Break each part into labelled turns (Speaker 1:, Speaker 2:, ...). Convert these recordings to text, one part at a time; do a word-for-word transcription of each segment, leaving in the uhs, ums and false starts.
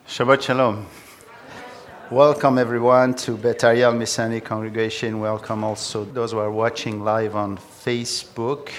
Speaker 1: Shabbat Shalom. Welcome everyone to Beth Ariel Messianic Congregation. Welcome also those who are watching live on Facebook.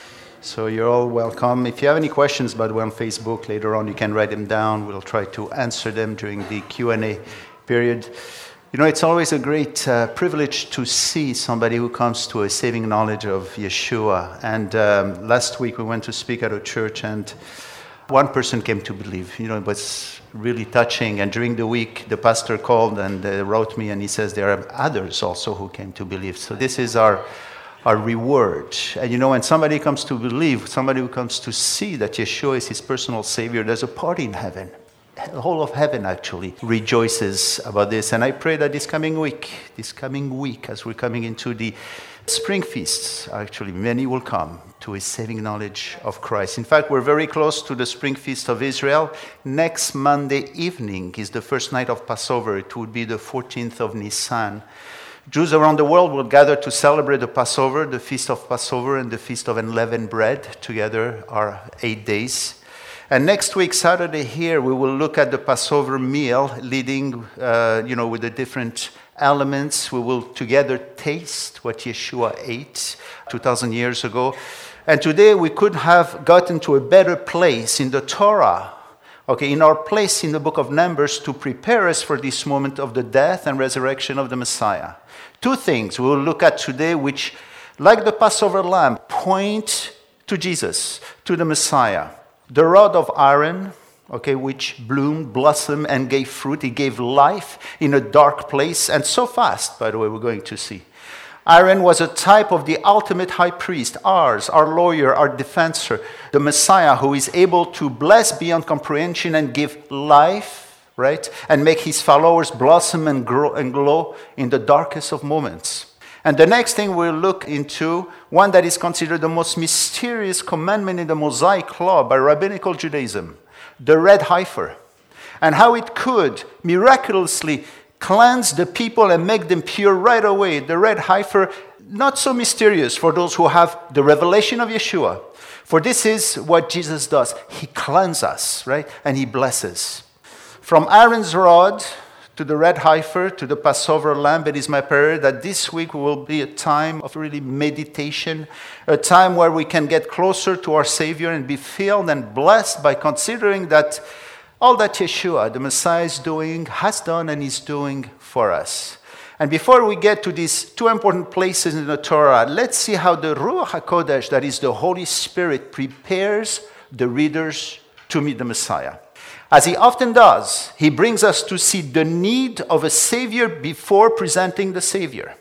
Speaker 1: So you're all welcome. If you have any questions, by the way, on Facebook, later on you can write them down. We'll try to answer them during the Q and A period. You know, it's always a great uh, privilege to see somebody who comes to a saving knowledge of Yeshua. And um, last week we went to speak at a church and one person came to believe. You know, it was really touching. And during the week, the pastor called and uh, wrote me, and he says there are others also who came to believe. So this is our our reward. And you know, when somebody comes to believe, somebody who comes to see that Yeshua is his personal Savior, there's a party in heaven. The whole of heaven actually rejoices about this. And I pray that this coming week, this coming week, as we're coming into the spring feasts, actually, many will come to a saving knowledge of Christ. In fact, we're very close to the spring feast of Israel. Next Monday evening is the first night of Passover. It would be the fourteenth of Nisan. Jews around the world will gather to celebrate the Passover, the Feast of Passover, and the Feast of Unleavened Bread. Together are eight days. And next week, Saturday here, we will look at the Passover meal, leading, uh, you know, with the different elements. We will together taste what Yeshua ate two thousand years ago. And today we could have gotten to a better place in the Torah, okay, in our place in the book of Numbers to prepare us for this moment of the death and resurrection of the Messiah. Two things we will look at today which, like the Passover lamb, point to Jesus, to the Messiah. The rod of Aaron, okay, which bloomed, blossomed, and gave fruit. It gave life in a dark place, and so fast, by the way, we're going to see. Aaron was a type of the ultimate high priest, ours, our lawyer, our defensor, the Messiah who is able to bless beyond comprehension and give life, right? And make his followers blossom and grow and glow in the darkest of moments. And the next thing we'll look into, one that is considered the most mysterious commandment in the Mosaic Law by rabbinical Judaism, the red heifer, and how it could miraculously cleanse the people and make them pure right away. The red heifer, not so mysterious for those who have the revelation of Yeshua. For this is what Jesus does. He cleanses us, right? And he blesses. From Aaron's rod to the red heifer to the Passover lamb, it is my prayer that this week will be a time of really meditation, a time where we can get closer to our Savior and be filled and blessed by considering that all that Yeshua, the Messiah, is doing, has done, and is doing for us. And before we get to these two important places in the Torah, let's see how the Ruach HaKodesh, that is the Holy Spirit, prepares the readers to meet the Messiah. As he often does, he brings us to see the need of a Savior before presenting the Savior.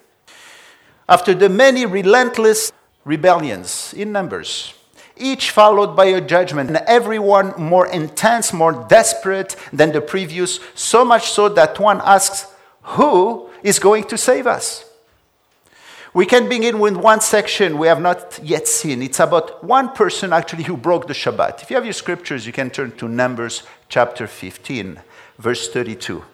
Speaker 1: After the many relentless rebellions in Numbers, each followed by a judgment, and every one more intense, more desperate than the previous, so much so that one asks, who is going to save us? We can begin with one section we have not yet seen. It's about one person actually who broke the Shabbat. If you have your scriptures, you can turn to Numbers chapter fifteen, verse thirty-two.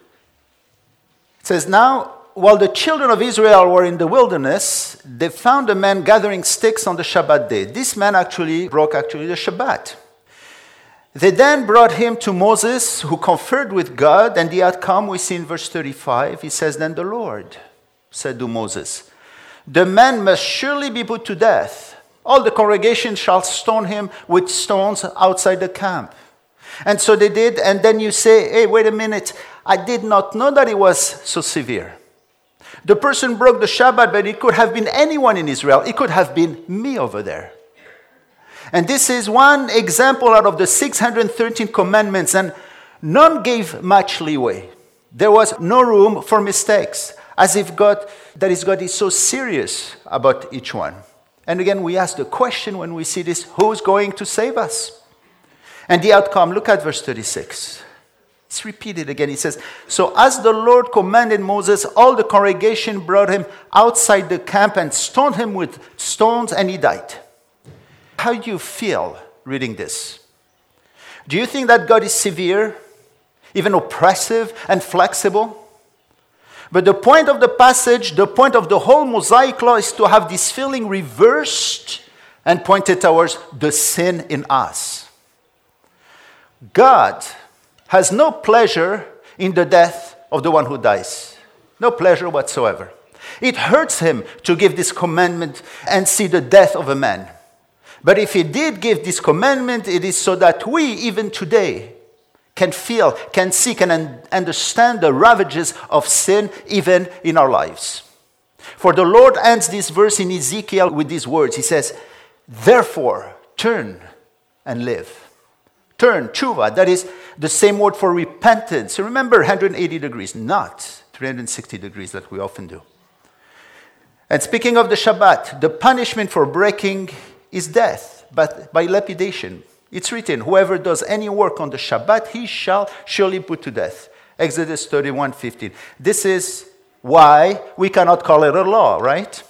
Speaker 1: It says, now, while the children of Israel were in the wilderness, they found a man gathering sticks on the Shabbat day. This man actually broke actually the Shabbat. They then brought him to Moses, who conferred with God, and the outcome we see in verse thirty-five. He says, then the Lord said to Moses, the man must surely be put to death. All the congregation shall stone him with stones outside the camp. And so they did, and then you say, hey, wait a minute, I did not know that it was so severe. The person broke the Shabbat, but it could have been anyone in Israel. It could have been me over there. And this is one example out of the six hundred thirteen commandments, and none gave much leeway. There was no room for mistakes, as if God, that is, God is so serious about each one. And again, we ask the question when we see this, who's going to save us? And the outcome, look at verse thirty-six. It's repeated again. He says, so as the Lord commanded Moses, all the congregation brought him outside the camp and stoned him with stones, and he died. How do you feel reading this? Do you think that God is severe, even oppressive and flexible? But the point of the passage, the point of the whole Mosaic Law is to have this feeling reversed and pointed towards the sin in us. God has no pleasure in the death of the one who dies. No pleasure whatsoever. It hurts him to give this commandment and see the death of a man. But if he did give this commandment, it is so that we, even today, can feel, can see, can un- understand the ravages of sin even in our lives. For the Lord ends this verse in Ezekiel with these words. He says, therefore, turn and live. Turn, tshuva, that is the same word for repentance. Remember, one hundred eighty degrees, not three hundred sixty degrees that we often do. And speaking of the Shabbat, the punishment for breaking is death, but by lapidation. It's written, whoever does any work on the Shabbat, he shall surely put to death. Exodus thirty-one fifteen. This is why we cannot call it a law, right?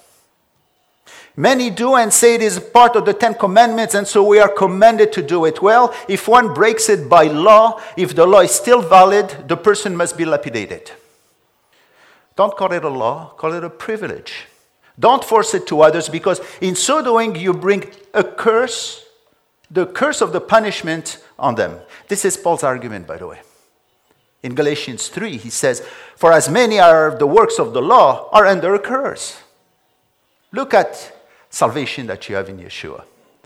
Speaker 1: Many do and say it is part of the Ten Commandments, and so we are commanded to do it. Well, if one breaks it by law, if the law is still valid, the person must be lapidated. Don't call it a law, call it a privilege. Don't force it to others, because in so doing, you bring a curse, the curse of the punishment on them. This is Paul's argument, by the way. In Galatians three, he says, for as many are the works of the law are under a curse. Look at salvation that you have in Yeshua.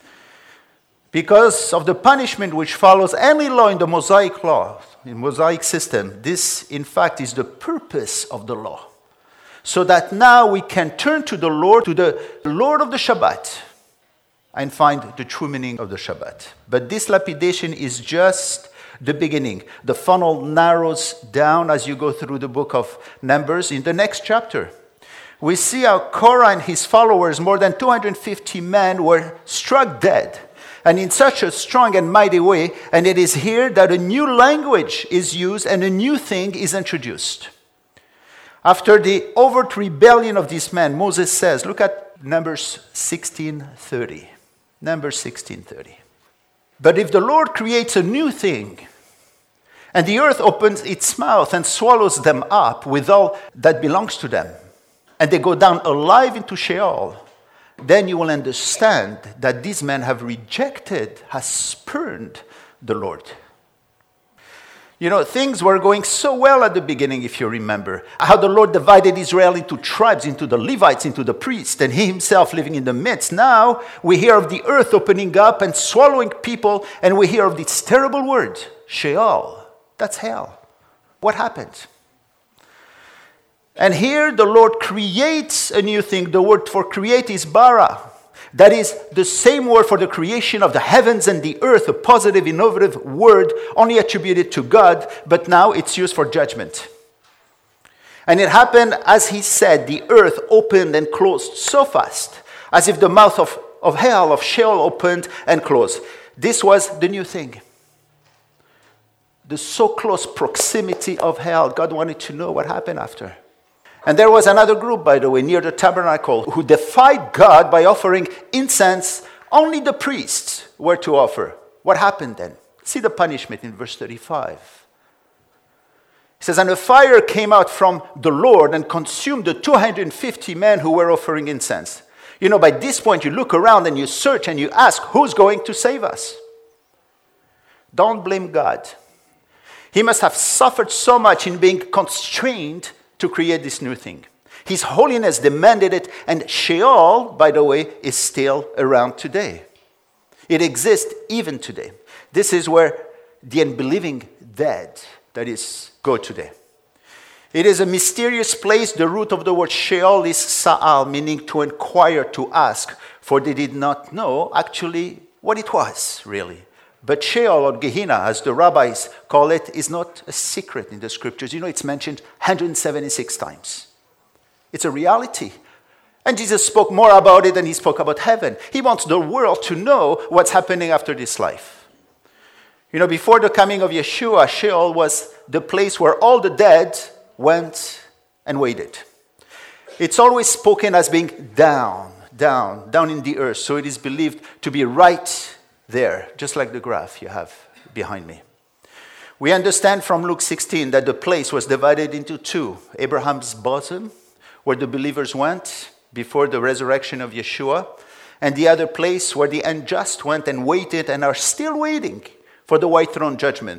Speaker 1: Because of the punishment which follows any law in the Mosaic law, in Mosaic system, this, in fact, is the purpose of the law. So that now we can turn to the Lord, to the Lord of the Shabbat, and find the true meaning of the Shabbat. But this lapidation is just the beginning. The funnel narrows down as you go through the book of Numbers. In the next chapter, we see how Korah and his followers, more than two hundred fifty men, were struck dead. And in such a strong and mighty way. And it is here that a new language is used and a new thing is introduced. After the overt rebellion of these men, Moses says, look at Numbers sixteen thirty. Numbers sixteen thirty. But if the Lord creates a new thing, and the earth opens its mouth and swallows them up with all that belongs to them, and they go down alive into Sheol, then you will understand that these men have rejected, have spurned the Lord. You know, things were going so well at the beginning, if you remember. How the Lord divided Israel into tribes, into the Levites, into the priests, and he himself living in the midst. Now, we hear of the earth opening up and swallowing people, and we hear of this terrible word, Sheol. That's hell. What happened? And here the Lord creates a new thing. The word for create is bara. That is the same word for the creation of the heavens and the earth, a positive, innovative word only attributed to God, but now it's used for judgment. And it happened as he said, the earth opened and closed so fast, as if the mouth of, of hell, of Sheol, opened and closed. This was the new thing. The so close proximity of hell. God wanted to know what happened after. And there was another group, by the way, near the tabernacle, who defied God by offering incense. Only the priests were to offer. What happened then? See the punishment in verse thirty-five. It says, and a fire came out from the Lord and consumed the two hundred fifty men who were offering incense. You know, by this point, you look around and you search and you ask, who's going to save us? Don't blame God. He must have suffered so much in being constrained to create this new thing. His holiness demanded it, and Sheol, by the way, is still around today. It exists even today. This is where the unbelieving dead, that is, go today. It is a mysterious place. The root of the word Sheol is Sa'al, meaning to inquire, to ask, for they did not know actually what it was, really. But Sheol, or Gehenna, as the rabbis call it, is not a secret in the scriptures. You know, it's mentioned one hundred seventy-six times. It's a reality. And Jesus spoke more about it than he spoke about heaven. He wants the world to know what's happening after this life. You know, before the coming of Yeshua, Sheol was the place where all the dead went and waited. It's always spoken as being down, down, down in the earth. So it is believed to be right there, just like the graph you have behind me. We understand from Luke sixteen that the place was divided into two. Abraham's bosom, where the believers went before the resurrection of Yeshua, and the other place where the unjust went and waited and are still waiting for the white throne judgment,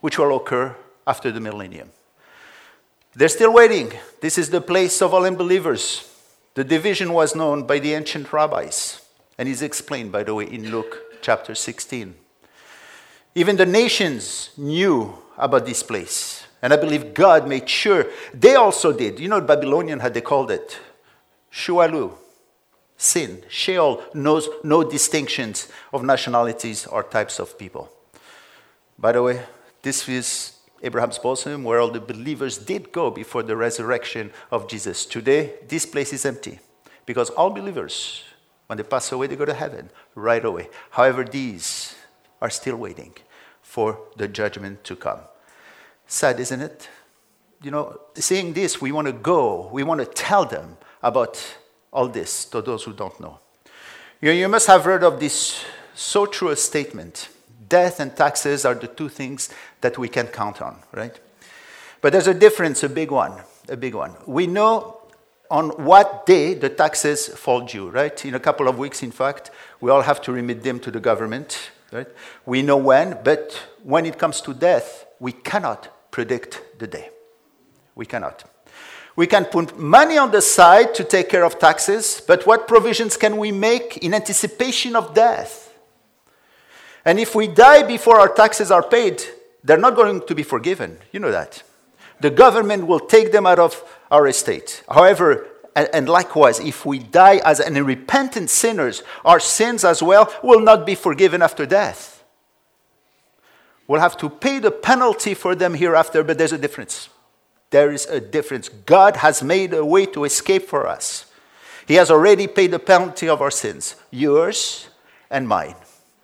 Speaker 1: which will occur after the millennium. They're still waiting. This is the place of all unbelievers. The division was known by the ancient rabbis, and is explained, by the way, in Luke chapter sixteen. Even the nations knew about this place, and I believe God made sure they also did. You know, Babylonian had they called it Shualu, sin. Sheol knows no distinctions of nationalities or types of people. By the way, this is Abraham's bosom, where all the believers did go before the resurrection of Jesus. Today, this place is empty, because all believers, when they pass away, they go to heaven right away. However, these are still waiting for the judgment to come. Sad, isn't it? You know, seeing this, we want to go, we want to tell them about all this to those who don't know. You know, you must have heard of this so true a statement. Death and taxes are the two things that we can count on, right? But there's a difference, a big one, a big one. We know on what day the taxes fall due, right? In a couple of weeks, in fact, we all have to remit them to the government, right? We know when, but when it comes to death, we cannot predict the day. We cannot. We can put money on the side to take care of taxes, but what provisions can we make in anticipation of death? And if we die before our taxes are paid, they're not going to be forgiven. You know that. The government will take them out of our estate. However, and, and likewise, if we die as unrepentant sinners, our sins as well will not be forgiven after death. We'll have to pay the penalty for them hereafter, but there's a difference. There is a difference. God has made a way to escape for us. He has already paid the penalty of our sins, yours and mine.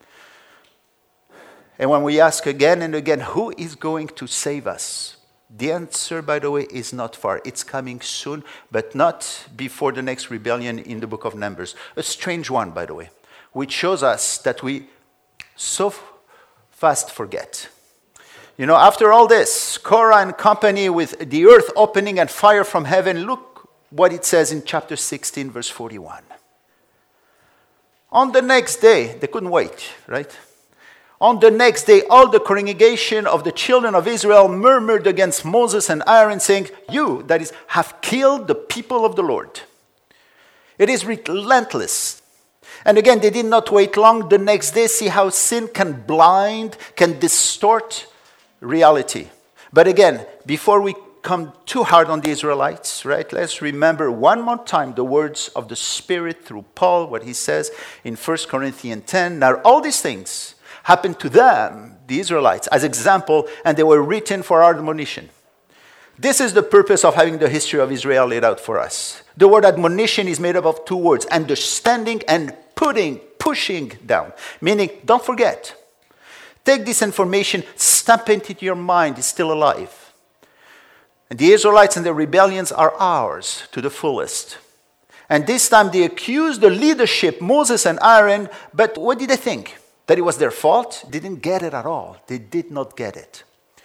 Speaker 1: And when we ask again and again, who is going to save us? The answer, by the way, is not far. It's coming soon, but not before the next rebellion in the book of Numbers. A strange one, by the way, which shows us that we so fast forget. You know, after all this, Korah and company with the earth opening and fire from heaven, look what it says in chapter sixteen, verse forty-one. On the next day, they couldn't wait, right? On the next day, all the congregation of the children of Israel murmured against Moses and Aaron, saying, you, that is, have killed the people of the Lord. It is relentless. And again, they did not wait long. The next day, see how sin can blind, can distort reality. But again, before we come too hard on the Israelites, right, let's remember one more time the words of the Spirit through Paul, what he says in First Corinthians ten. Now, all these things happened to them, the Israelites, as example, and they were written for our admonition. This is the purpose of having the history of Israel laid out for us. The word admonition is made up of two words, understanding and putting, pushing down. Meaning, don't forget. Take this information, stamp it into your mind, it's still alive. And the Israelites and their rebellions are ours to the fullest. And this time they accused the leadership, Moses and Aaron, but what did they think? That it was their fault? They didn't get it at all. They did not get it.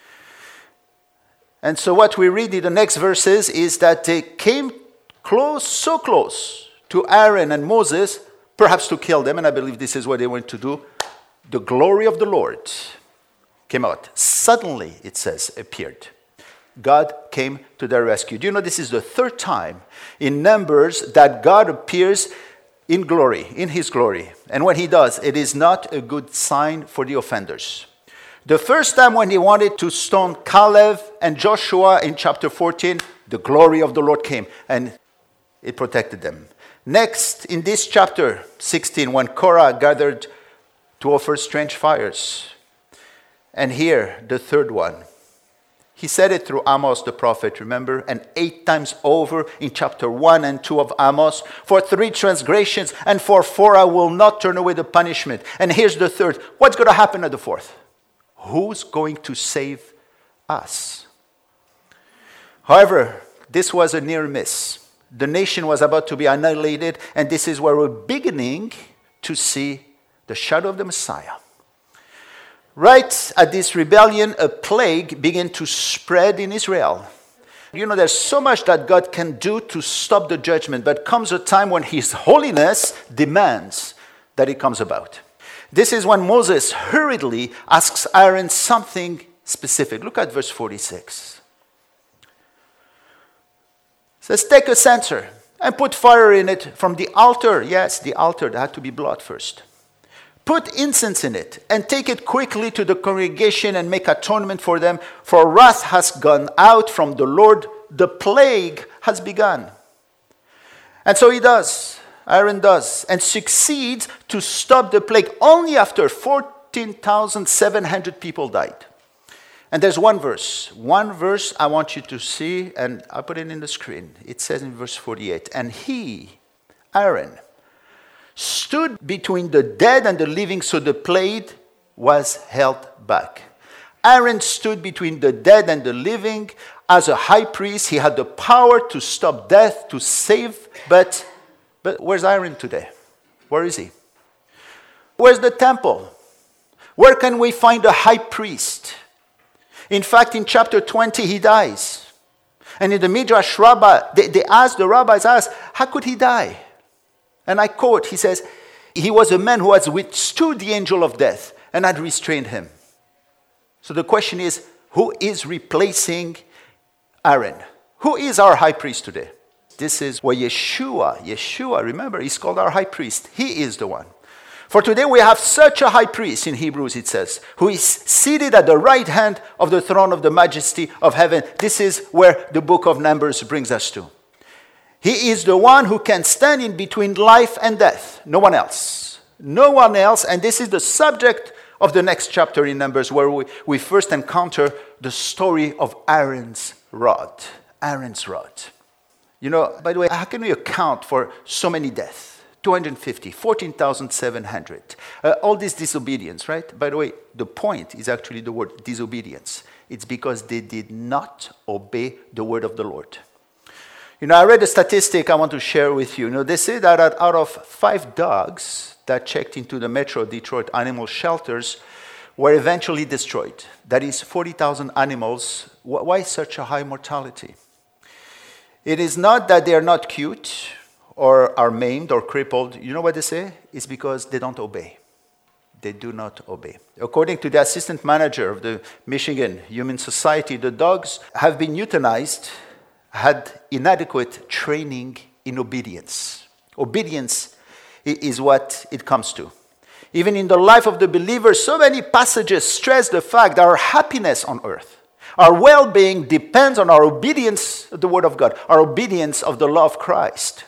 Speaker 1: And so what we read in the next verses is that they came close, so close to Aaron and Moses, perhaps to kill them, and I believe this is what they went to do. The glory of the Lord came out. Suddenly, it says, appeared. God came to their rescue. Do you know this is the third time in Numbers that God appears in glory, in his glory. And when he does, it is not a good sign for the offenders. The first time when he wanted to stone Caleb and Joshua in chapter fourteen, the glory of the Lord came and it protected them. Next, in this chapter sixteen, when Korah gathered to offer strange fires. And here, the third one. He said it through Amos the prophet, remember? And eight times over in chapter one and two of Amos. For three transgressions and for four I will not turn away the punishment. And here's the third. What's going to happen at the fourth? Who's going to save us? However, this was a near miss. The nation was about to be annihilated. And this is where we're beginning to see the shadow of the Messiah. Right at this rebellion, a plague began to spread in Israel. You know, there's so much that God can do to stop the judgment, but comes a time when his holiness demands that it comes about. This is when Moses hurriedly asks Aaron something specific. Look at verse forty-six. It says, take a censer and put fire in it from the altar. Yes, the altar, there had to be blood first. Put incense in it and take it quickly to the congregation and make atonement for them, for wrath has gone out from the Lord. The plague has begun. And so he does. Aaron does. And succeeds to stop the plague only after fourteen thousand seven hundred people died. And there's one verse. One verse I want you to see, and I'll put it in the screen. It says in verse forty-eight, and he, Aaron, stood between the dead and the living, so the plague was held back. Aaron stood between the dead and the living. As a high priest, he had the power to stop death, to save. But, but where's Aaron today? Where is he? Where's the temple? Where can we find a high priest? In fact, in chapter twenty, he dies. And in the Midrash Rabbah, they, they asked, the rabbis asked, how could he die? And I quote, he says, he was a man who has withstood the angel of death and had restrained him. So the question is, who is replacing Aaron? Who is our high priest today? This is where Yeshua, Yeshua, remember, he's called our high priest. He is the one. For today we have such a high priest, in Hebrews it says, who is seated at the right hand of the throne of the majesty of heaven. This is where the book of Numbers brings us to. He is the one who can stand in between life and death. No one else. No one else. And this is the subject of the next chapter in Numbers, where we, we first encounter the story of Aaron's rod. Aaron's rod. You know, by the way, how can we account for so many deaths? two hundred fifty, fourteen thousand seven hundred. Uh, all this disobedience, right? By the way, the point is actually the word disobedience. It's because they did not obey the word of the Lord. You know, I read a statistic I want to share with you. You know, they say that out of five dogs that checked into the Metro Detroit animal shelters were eventually destroyed. That is forty thousand animals. Why such a high mortality? It is not that they are not cute or are maimed or crippled. You know what they say? It's because they don't obey. They do not obey. According to the assistant manager of the Michigan Humane Society, the dogs have been euthanized, had inadequate training in obedience. Obedience is what it comes to. Even in the life of the believer, so many passages stress the fact that our happiness on earth, our well-being depends on our obedience to the Word of God, our obedience of the law of Christ.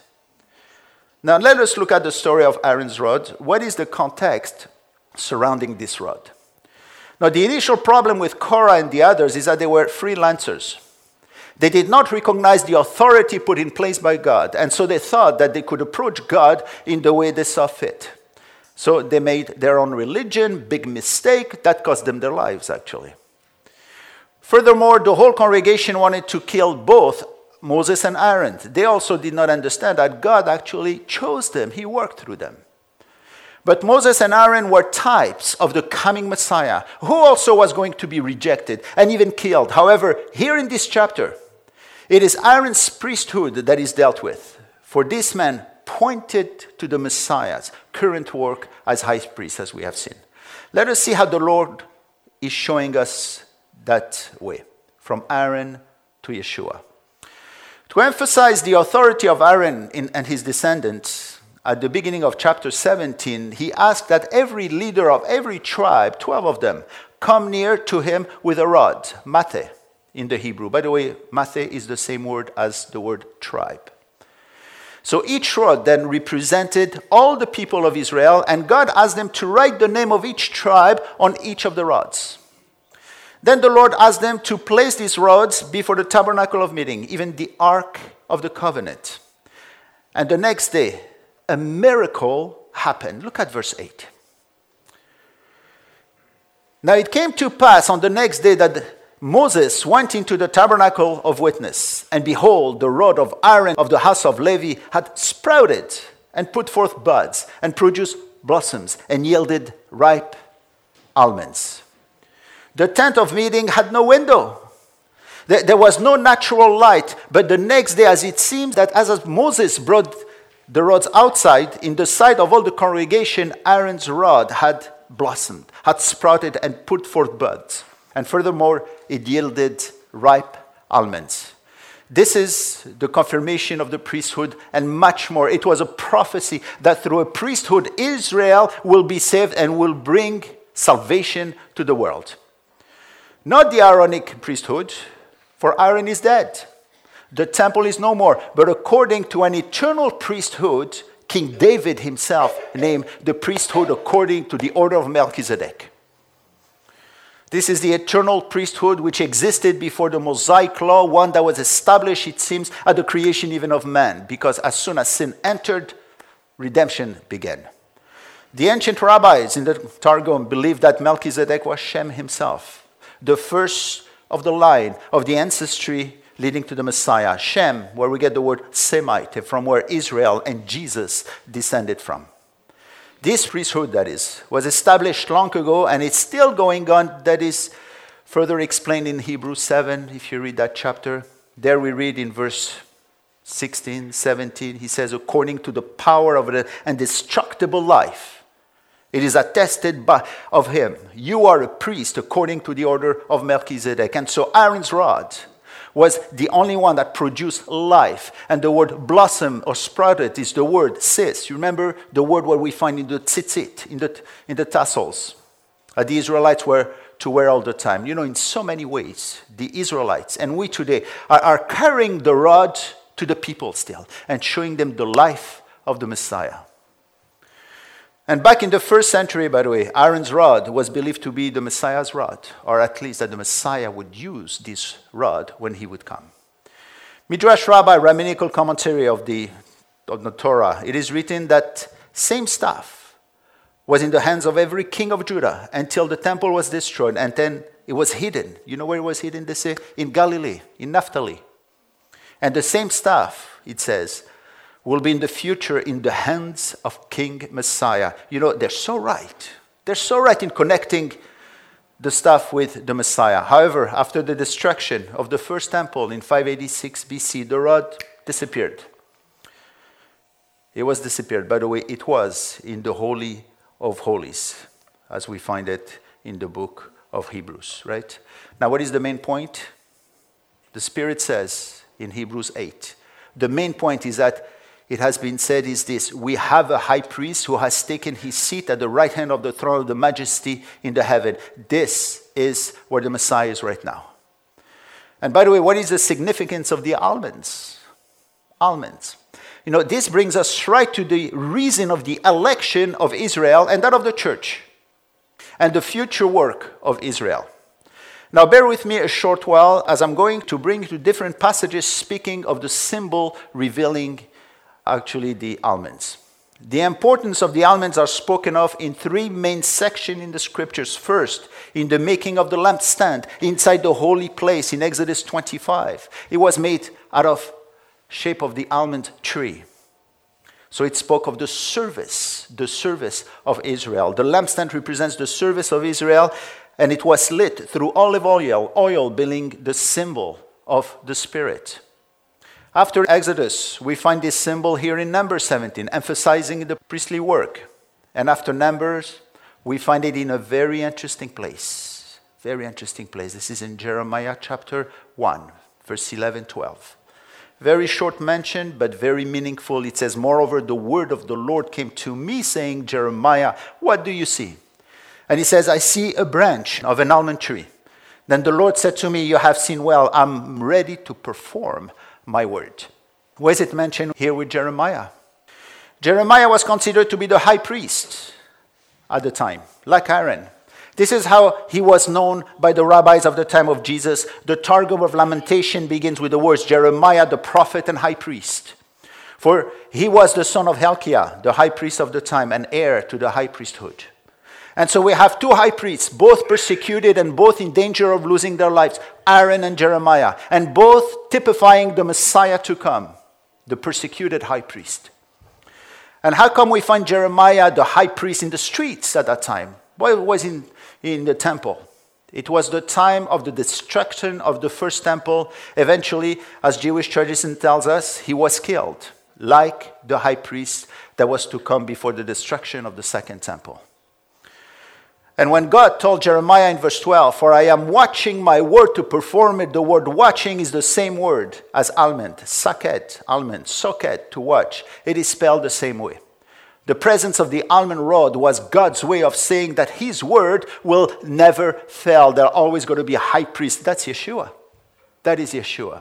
Speaker 1: Now let us look at the story of Aaron's rod. What is the context surrounding this rod? Now the initial problem with Korah and the others is that they were freelancers. They did not recognize the authority put in place by God, and so they thought that they could approach God in the way they saw fit. So they made their own religion, big mistake, that cost them their lives actually. Furthermore, the whole congregation wanted to kill both Moses and Aaron. They also did not understand that God actually chose them. He worked through them. But Moses and Aaron were types of the coming Messiah, who also was going to be rejected and even killed. However, here in this chapter, it is Aaron's priesthood that is dealt with. For this man pointed to the Messiah's current work as high priest, as we have seen. Let us see how the Lord is showing us that way, from Aaron to Yeshua. To emphasize the authority of Aaron in, and his descendants, at the beginning of chapter seventeen, he asked that every leader of every tribe, twelve of them, come near to him with a rod, mateh in the Hebrew. By the way, mateh is the same word as the word tribe. So each rod then represented all the people of Israel, and God asked them to write the name of each tribe on each of the rods. Then the Lord asked them to place these rods before the tabernacle of meeting, even the ark of the covenant. And the next day, a miracle happened. Look at verse eight. Now it came to pass on the next day that Moses went into the tabernacle of witness, and behold, the rod of Aaron of the house of Levi had sprouted and put forth buds and produced blossoms and yielded ripe almonds. The tent of meeting had no window. There was no natural light, but the next day, as it seems that as Moses brought the rods outside, in the sight of all the congregation, Aaron's rod had blossomed, had sprouted and put forth buds. And furthermore, it yielded ripe almonds. This is the confirmation of the priesthood and much more. It was a prophecy that through a priesthood, Israel will be saved and will bring salvation to the world. Not the Aaronic priesthood, for Aaron is dead. The temple is no more, but according to an eternal priesthood, King David himself named the priesthood according to the order of Melchizedek. This is the eternal priesthood which existed before the Mosaic law, one that was established, it seems, at the creation even of man, because as soon as sin entered, redemption began. The ancient rabbis in the Targum believed that Melchizedek was Shem himself, the first of the line of the ancestry leading to the Messiah. Shem, where we get the word Semite, from where Israel and Jesus descended from. This priesthood, that is, was established long ago, and it's still going on. That is further explained in Hebrews seven, if you read that chapter. There we read in verse sixteen, seventeen, he says, according to the power of an indestructible life, it is attested by, of him, you are a priest according to the order of Melchizedek. And so Aaron's rod was the only one that produced life. And the word blossom or sprouted is the word sis. You remember the word where we find in the tzitzit, in the, in the tassels. Uh, the Israelites were to wear all the time. You know, in so many ways, the Israelites and we today are, are carrying the rod to the people still and showing them the life of the Messiah. And back in the first century, by the way, Aaron's rod was believed to be the Messiah's rod, or at least that the Messiah would use this rod when he would come. Midrash Rabbah, rabbinical commentary of the, of the Torah, it is written that same staff was in the hands of every king of Judah until the temple was destroyed, and then it was hidden. You know where it was hidden? They say in Galilee, in Naphtali. And the same staff, it says, will be in the future in the hands of King Messiah. You know, they're so right. They're so right in connecting the stuff with the Messiah. However, after the destruction of the first temple in five eighty-six B C, the rod disappeared. It was disappeared. By the way, it was in the Holy of Holies, as we find it in the book of Hebrews, right? Now, what is the main point? The Spirit says in Hebrews eight, the main point is that it has been said is this: we have a high priest who has taken his seat at the right hand of the throne of the majesty in the heaven. This is where the Messiah is right now. And by the way, what is the significance of the almonds? Almonds. You know, this brings us right to the reason of the election of Israel and that of the church and the future work of Israel. Now, bear with me a short while as I'm going to bring you to different passages speaking of the symbol revealing actually the almonds. The importance of the almonds are spoken of in three main sections in the scriptures. First, in the making of the lampstand inside the holy place in Exodus twenty-five. It was made out of shape of the almond tree. So it spoke of the service, the service of Israel. The lampstand represents the service of Israel, and it was lit through olive oil, oil being the symbol of the Spirit. After Exodus, we find this symbol here in Numbers seventeen, emphasizing the priestly work. And after Numbers, we find it in a very interesting place. Very interesting place. This is in Jeremiah chapter one, verse eleven, twelve. Very short mention, but very meaningful. It says, moreover, the word of the Lord came to me, saying, Jeremiah, what do you see? And he says, I see a branch of an almond tree. Then the Lord said to me, you have seen well, I'm ready to perform my word. Where is it mentioned here with Jeremiah? Jeremiah was considered to be the high priest at the time, like Aaron. This is how he was known by the rabbis of the time of Jesus. The Targum of Lamentation begins with the words, Jeremiah, the prophet and high priest. For he was the son of Hilkiah, the high priest of the time, and heir to the high priesthood. And so we have two high priests, both persecuted and both in danger of losing their lives, Aaron and Jeremiah, and both typifying the Messiah to come, the persecuted high priest. And how come we find Jeremiah, the high priest, in the streets at that time? Why was he in, in the temple? It was the time of the destruction of the first temple. Eventually, as Jewish tradition tells us, he was killed, like the high priest that was to come before the destruction of the second temple. And when God told Jeremiah in verse twelve, "For I am watching my word to perform it," the word watching is the same word as almond, saket, almond, soket, to watch. It is spelled the same way. The presence of the almond rod was God's way of saying that his word will never fail. There's always going to be a high priest. That's Yeshua. That is Yeshua.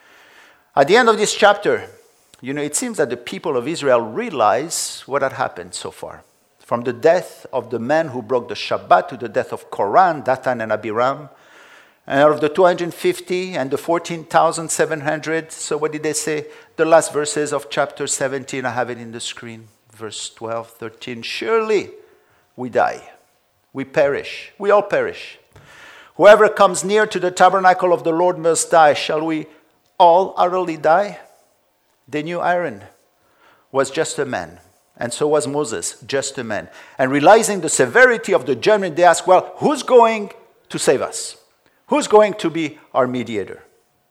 Speaker 1: At the end of this chapter, you know, it seems that the people of Israel realize what had happened so far. From the death of the man who broke the Shabbat to the death of Koran, Dathan, and Abiram. And out of the two hundred fifty and the fourteen thousand seven hundred, so what did they say? The last verses of chapter seventeen, I have it in the screen. Verse twelve, thirteen, surely we die. We perish. We all perish. Whoever comes near to the tabernacle of the Lord must die. Shall we all utterly die? They knew Aaron was just a man. And so was Moses, just a man. And realizing the severity of the judgment, they asked, well, who's going to save us? Who's going to be our mediator?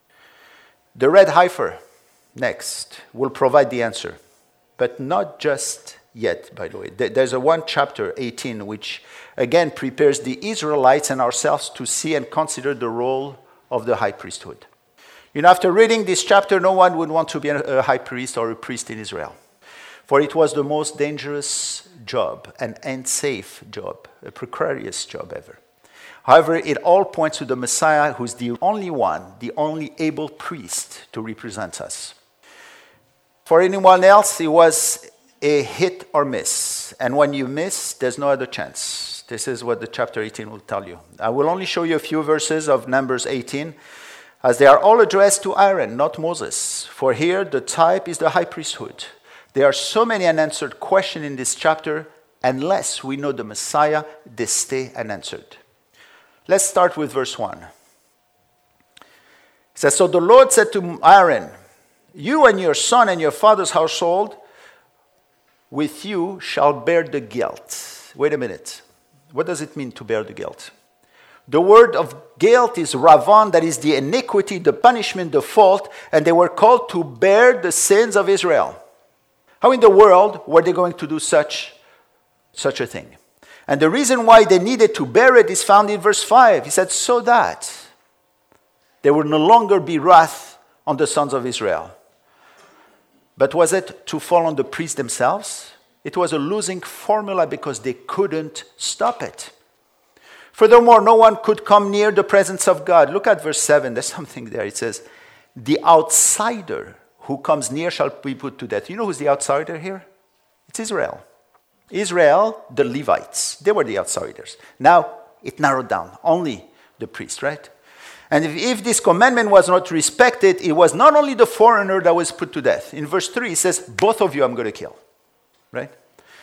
Speaker 1: The red heifer, next, will provide the answer. But not just yet, by the way. There's a one chapter, eighteen, which again prepares the Israelites and ourselves to see and consider the role of the high priesthood. You know, after reading this chapter, no one would want to be a high priest or a priest in Israel. For it was the most dangerous job, an unsafe job, a precarious job ever. However, it all points to the Messiah, who's the only one, the only able priest to represent us. For anyone else, it was a hit or miss. And when you miss, there's no other chance. This is what the chapter eighteen will tell you. I will only show you a few verses of Numbers eighteen, as they are all addressed to Aaron, not Moses. For here, the type is the high priesthood. There are so many unanswered questions in this chapter. Unless we know the Messiah, they stay unanswered. Let's start with verse one. It says, so the Lord said to Aaron, you and your son and your father's household with you shall bear the guilt. Wait a minute. What does it mean to bear the guilt? The word of guilt is ravan, that is the iniquity, the punishment, the fault, and they were called to bear the sins of Israel. How in the world were they going to do such, such a thing? And the reason why they needed to bear it is found in verse five. He said, so that there will no longer be wrath on the sons of Israel. But was it to fall on the priests themselves? It was a losing formula because they couldn't stop it. Furthermore, no one could come near the presence of God. Look at verse seven. There's something there. It says, the outsider who comes near shall be put to death. You know who's the outsider here? It's Israel. Israel, the Levites. They were the outsiders. Now, it narrowed down. Only the priest, right? And if, if this commandment was not respected, it was not only the foreigner that was put to death. In verse three, it says, both of you I'm going to kill. Right?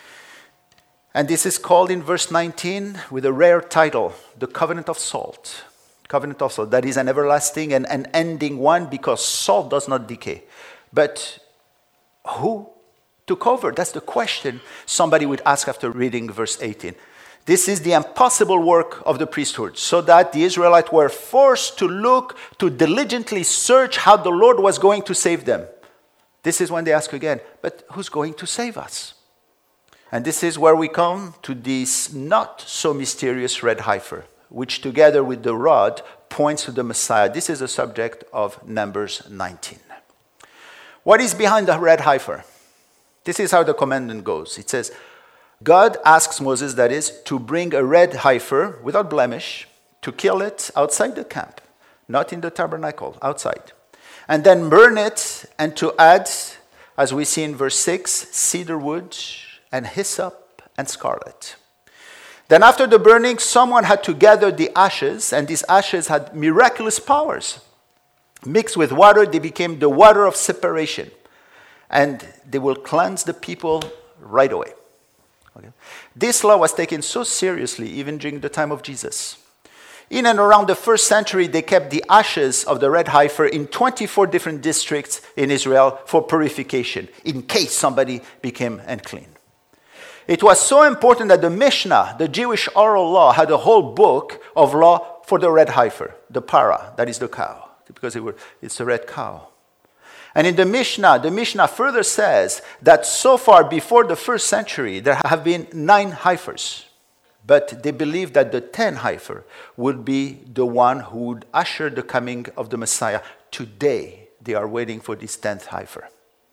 Speaker 1: And this is called in verse nineteen with a rare title, the covenant of salt. Covenant of salt. That is an everlasting and an ending one because salt does not decay. But who took over? That's the question somebody would ask after reading verse eighteen. This is the impossible work of the priesthood, so that the Israelites were forced to look, to diligently search how the Lord was going to save them. This is when they ask again, but who's going to save us? And this is where we come to this not so mysterious red heifer, which together with the rod points to the Messiah. This is the subject of Numbers nineteen. What is behind the red heifer? This is how the commandment goes. It says, God asks Moses, that is, to bring a red heifer without blemish, to kill it outside the camp, not in the tabernacle, outside. And then burn it, and to add, as we see in verse six, cedar wood and hyssop and scarlet. Then after the burning, someone had to gather the ashes, and these ashes had miraculous powers. Mixed with water, they became the water of separation. And they will cleanse the people right away. Okay. This law was taken so seriously even during the time of Jesus. In and around the first century, they kept the ashes of the red heifer in twenty-four different districts in Israel for purification, in case somebody became unclean. It was so important that the Mishnah, the Jewish oral law, had a whole book of law for the red heifer, the para, that is the cow, because it were, it's a red cow. And in the Mishnah, the Mishnah further says that so far before the first century, there have been nine heifers. But they believed that the ten heifer would be the one who would usher the coming of the Messiah. Today, they are waiting for this tenth heifer.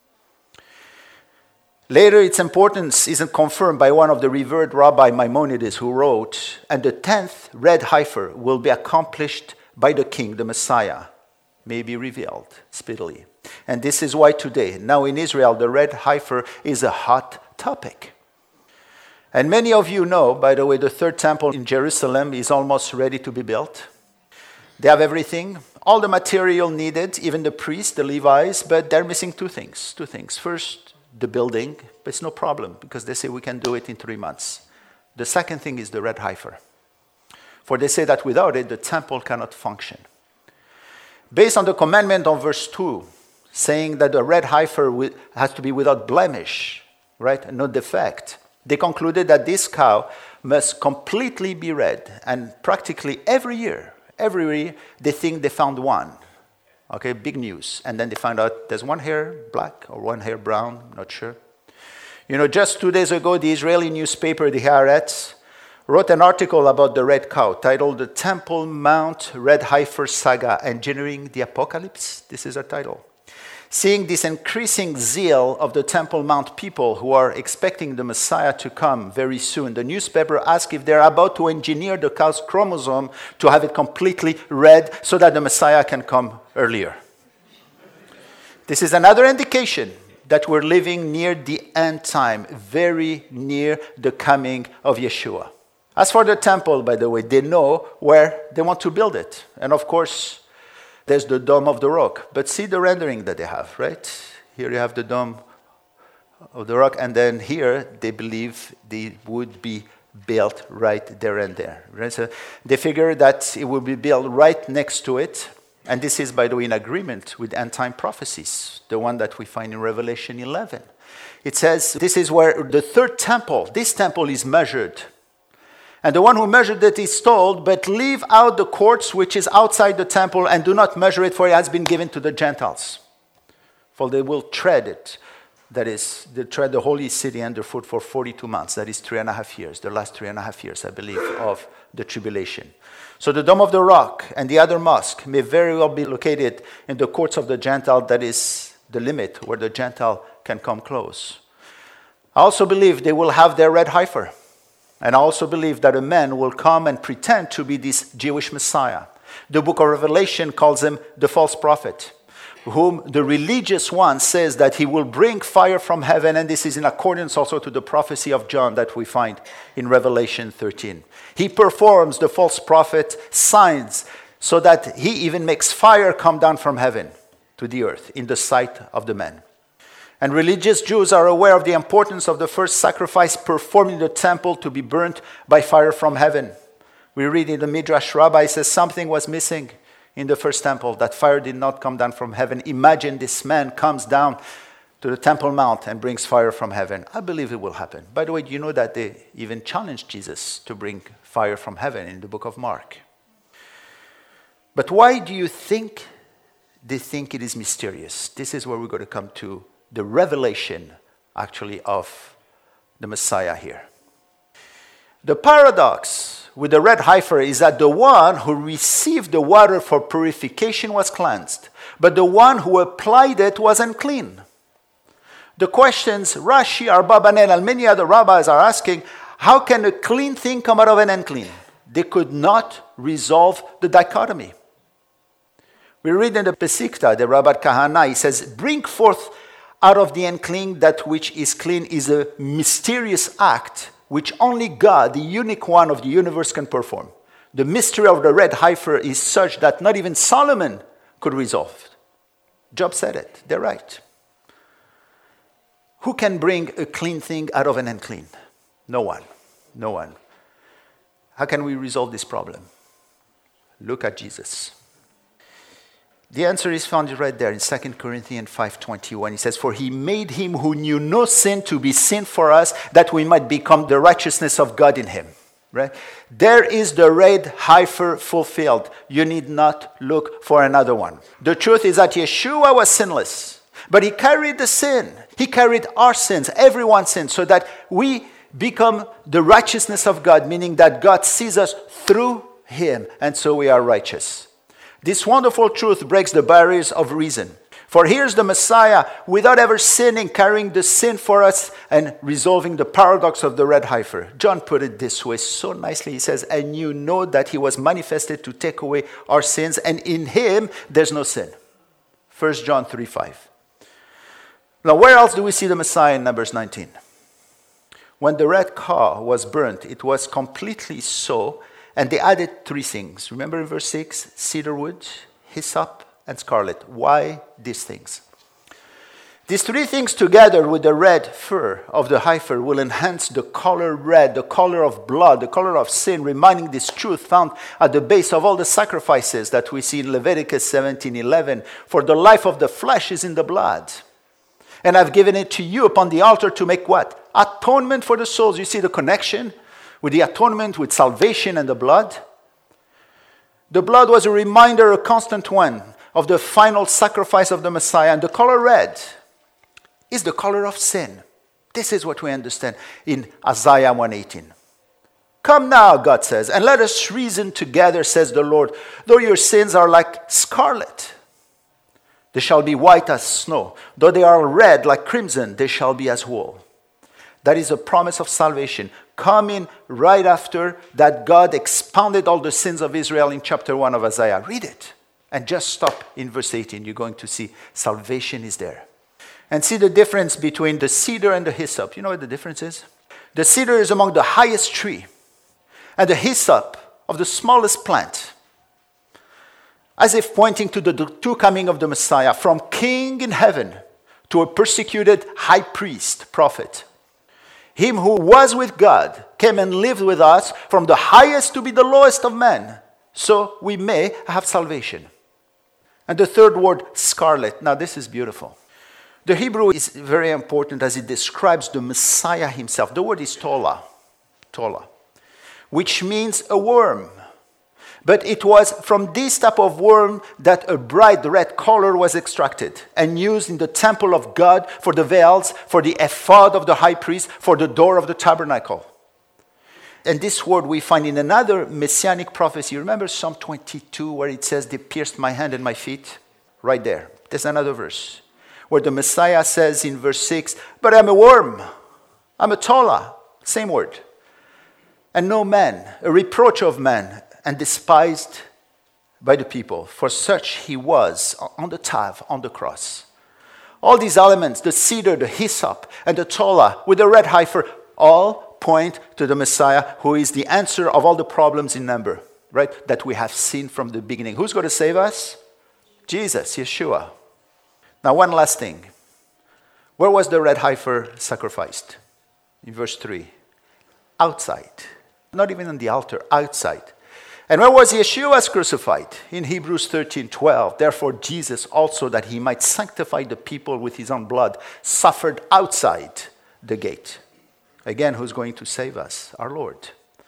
Speaker 1: Later, its importance isn't confirmed by one of the revered Rabbi Maimonides, who wrote, and the tenth red heifer will be accomplished by the king, the Messiah, may be revealed speedily. And this is why today, now in Israel, the red heifer is a hot topic. And many of you know, by the way, the third temple in Jerusalem is almost ready to be built. They have everything, all the material needed, even the priests, the Levites, but they're missing two things. Two things. First, the building, but it's no problem because they say we can do it in three months. The second thing is the red heifer. For they say that without it, the temple cannot function. Based on the commandment of verse two, saying that the red heifer has to be without blemish, right, no defect, they concluded that this cow must completely be red. And practically every year, every year, they think they found one. Okay, big news. And then they find out there's one hair black or one hair brown, not sure. You know, just two days ago, the Israeli newspaper, the Haaretz, wrote an article about the red cow titled The Temple Mount Red Heifer Saga, Engineering the Apocalypse. This is our title. Seeing this increasing zeal of the Temple Mount people who are expecting the Messiah to come very soon, the newspaper asked if they're about to engineer the cow's chromosome to have it completely red so that the Messiah can come earlier. This is another indication that we're living near the end time, very near the coming of Yeshua. As for the temple, by the way, they know where they want to build it. And of course, there's the Dome of the Rock. But see the rendering that they have, right? Here you have the Dome of the Rock. And then here, they believe they would be built right there and there. Right? So they figure that it will be built right next to it. And this is, by the way, in agreement with end-time prophecies, the one that we find in Revelation eleven. It says, this is where the third temple, this temple is measured. And the one who measured it is told, but leave out the courts which is outside the temple and do not measure it, for it has been given to the Gentiles. For they will tread it. That is, they tread the holy city underfoot for forty-two months. That is three and a half years, the last three and a half years, I believe, of the tribulation. So the Dome of the Rock and the other mosque may very well be located in the courts of the Gentile. That is the limit where the Gentile can come close. I also believe they will have their red heifer. And I also believe that a man will come and pretend to be this Jewish Messiah. The book of Revelation calls him the false prophet, whom the religious one says that he will bring fire from heaven, and this is in accordance also to the prophecy of John that we find in Revelation thirteen. He performs, the false prophet, signs so that he even makes fire come down from heaven to the earth in the sight of the men. And religious Jews are aware of the importance of the first sacrifice performed in the temple to be burnt by fire from heaven. We read in the Midrash Rabbah, says something was missing in the first temple, that fire did not come down from heaven. Imagine this man comes down to the Temple Mount and brings fire from heaven. I believe it will happen. By the way, do you know that they even challenged Jesus to bring fire from heaven in the book of Mark? But why do you think they think it is mysterious? This is where we're going to come to the revelation, actually, of the Messiah here. The paradox with the red heifer is that the one who received the water for purification was cleansed, but the one who applied it was unclean. The questions Rashi, Arbabanen, and many other rabbis are asking, how can a clean thing come out of an unclean? They could not resolve the dichotomy. We read in the Pesikta, the Rabbi Kahana, he says, bring forth out of the unclean that which is clean is a mysterious act which only God, the unique one of the universe, can perform. The mystery of the red heifer is such that not even Solomon could resolve it. Job said it. They're right. Who can bring a clean thing out of an unclean? No one. No one. How can we resolve this problem? Look at Jesus. The answer is found right there in Second Corinthians five twenty-one. He says, for he made him who knew no sin to be sin for us, that we might become the righteousness of God in him. Right? There is the red heifer fulfilled. You need not look for another one. The truth is that Yeshua was sinless, but he carried the sin. He carried our sins, everyone's sins, so that we become the righteousness of God, meaning that God sees us through him, and so we are righteous. This wonderful truth breaks the barriers of reason. For here's the Messiah, without ever sinning, carrying the sin for us and resolving the paradox of the red heifer. John put it this way so nicely. He says, and you know that he was manifested to take away our sins, and in him there's no sin. First John three five. Now, where else do we see the Messiah in Numbers nineteen? When the red calf was burnt, it was completely so, and they added three things. Remember in verse six, cedar wood, hyssop, and scarlet. Why these things? These three things together with the red fur of the heifer will enhance the color red, the color of blood, the color of sin, reminding this truth found at the base of all the sacrifices that we see in Leviticus seventeen eleven. For the life of the flesh is in the blood. And I've given it to you upon the altar to make what? Atonement for the souls. You see the connection with the atonement, with salvation and the blood? The blood was a reminder, a constant one, of the final sacrifice of the Messiah. And the color red is the color of sin. This is what we understand in Isaiah one eighteen. Come now, God says, and let us reason together, says the Lord. Though your sins are like scarlet, they shall be white as snow. Though they are red like crimson, they shall be as wool. That is a promise of salvation, coming right after that God expounded all the sins of Israel in chapter one of Isaiah. Read it. And just stop in verse eighteen. You're going to see salvation is there. And see the difference between the cedar and the hyssop. You know what the difference is? The cedar is among the highest tree, and the hyssop of the smallest plant. As if pointing to the two coming of the Messiah, from king in heaven to a persecuted high priest, prophet. Him who was with God came and lived with us, from the highest to be the lowest of men, so we may have salvation. And the third word, scarlet. Now this is beautiful. The Hebrew is very important as it describes the Messiah himself. The word is tola, tola, which means a worm. But it was from this type of worm that a bright red color was extracted and used in the temple of God for the veils, for the ephod of the high priest, for the door of the tabernacle. And this word we find in another messianic prophecy. Remember Psalm twenty-two where it says, they pierced my hand and my feet? Right there. There's another verse where the Messiah says in verse six, but I'm a worm. I'm a tola. Same word. And no man, a reproach of man, and despised by the people. For such he was on the tav, on the cross. All these elements, the cedar, the hyssop, and the tola with the red heifer, all point to the Messiah, who is the answer of all the problems in number, right? That we have seen from the beginning. Who's going to save us? Jesus, Yeshua. Now, one last thing. Where was the red heifer sacrificed? In verse three. Outside. Not even on the altar, outside. And where was Yeshua crucified? In Hebrews thirteen twelve. Therefore, Jesus also, that he might sanctify the people with his own blood, suffered outside the gate. Again, who's going to save us? Our Lord.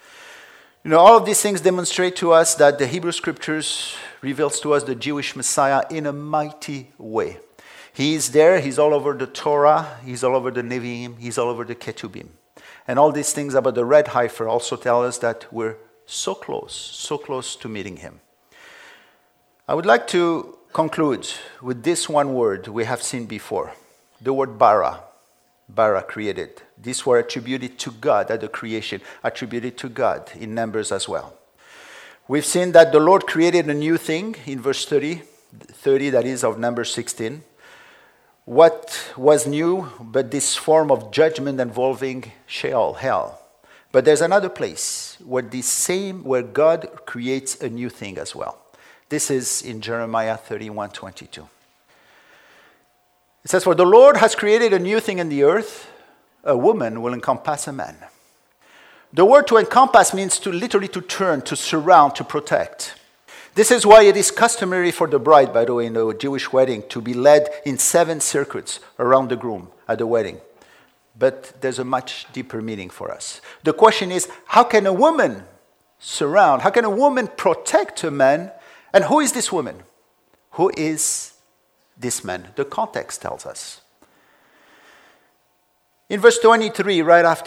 Speaker 1: You know, all of these things demonstrate to us that the Hebrew Scriptures reveals to us the Jewish Messiah in a mighty way. He is there. He's all over the Torah. He's all over the Nevi'im. He's all over the Ketubim. And all these things about the red heifer also tell us that we're so close, so close to meeting him. I would like to conclude with this one word we have seen before. The word bara. Bara, created. These were attributed to God at the creation, attributed to God in Numbers as well. We've seen that the Lord created a new thing in verse thirty, thirty that is of Numbers sixteen. What was new but this form of judgment involving Sheol, hell. But there's another place where the same, where God creates a new thing as well. This is in Jeremiah thirty-one twenty-two. It says, for the Lord has created a new thing in the earth, a woman will encompass a man. The word to encompass means to literally to turn, to surround, to protect. This is why it is customary for the bride, by the way, in a Jewish wedding, to be led in seven circuits around the groom at the wedding. But there's a much deeper meaning for us. The question is, how can a woman surround, how can a woman protect a man? And who is this woman? Who is this man? The context tells us. In verse twenty-three, right after,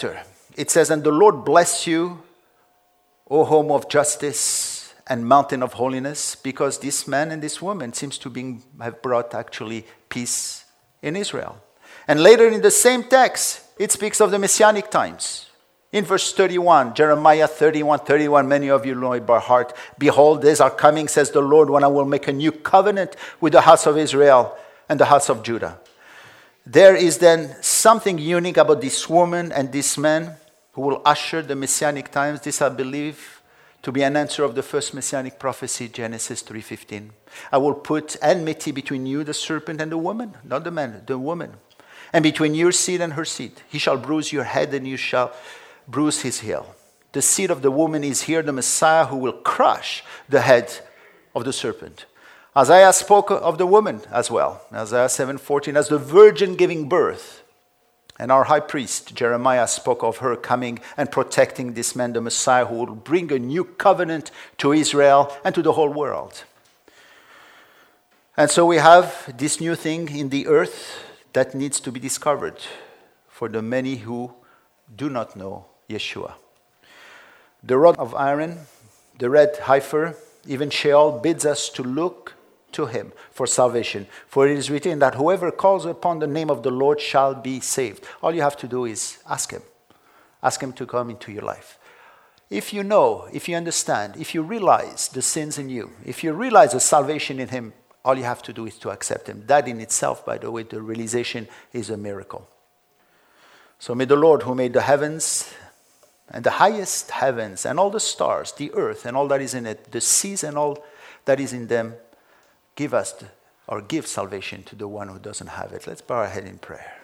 Speaker 1: It says, and the Lord bless you, O home of justice and mountain of holiness, because this man and this woman seems to be, have brought actually peace in Israel. And later in the same text, it speaks of the Messianic times. In verse thirty-one, Jeremiah thirty-one, thirty-one, many of you know it by heart. Behold, days are coming, says the Lord, when I will make a new covenant with the house of Israel and the house of Judah. There is then something unique about this woman and this man who will usher the Messianic times. This I believe to be an answer of the first Messianic prophecy, Genesis three fifteen. I will put enmity between you, the serpent, and the woman, not the man, the woman. And between your seed and her seed. He shall bruise your head and you shall bruise his heel. The seed of the woman is here, the Messiah who will crush the head of the serpent. Isaiah spoke of the woman as well. Isaiah seven fourteen, as the virgin giving birth. And our high priest, Jeremiah, spoke of her coming and protecting this man, the Messiah, who will bring a new covenant to Israel and to the whole world. And so we have this new thing in the earth that needs to be discovered for the many who do not know Yeshua. The rod of iron, the red heifer, even Sheol bids us to look to him for salvation. For it is written that whoever calls upon the name of the Lord shall be saved. All you have to do is ask him. Ask him to come into your life. If you know, if you understand, if you realize the sins in you, if you realize the salvation in him, all you have to do is to accept him. That in itself, by the way, the realization is a miracle. So may the Lord who made the heavens and the highest heavens and all the stars, the earth and all that is in it, the seas and all that is in them, give us the, or give salvation to the one who doesn't have it. Let's bow our head in prayer.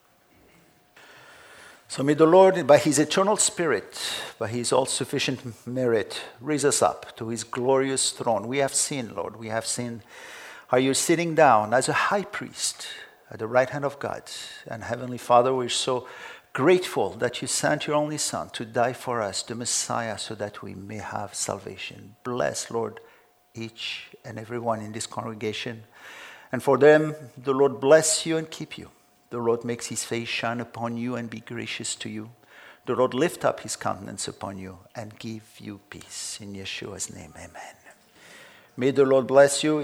Speaker 1: So may the Lord, by his eternal spirit, by his all-sufficient merit, raise us up to his glorious throne. We have seen, Lord, we have seen how you're sitting down as a high priest at the right hand of God. And Heavenly Father, we're so grateful that you sent your only Son to die for us, the Messiah, so that we may have salvation. Bless, Lord, each and everyone in this congregation. And for them, the Lord bless you and keep you. The Lord makes his face shine upon you and be gracious to you. The Lord lift up his countenance upon you and give you peace. In Yeshua's name, amen. May the Lord bless you.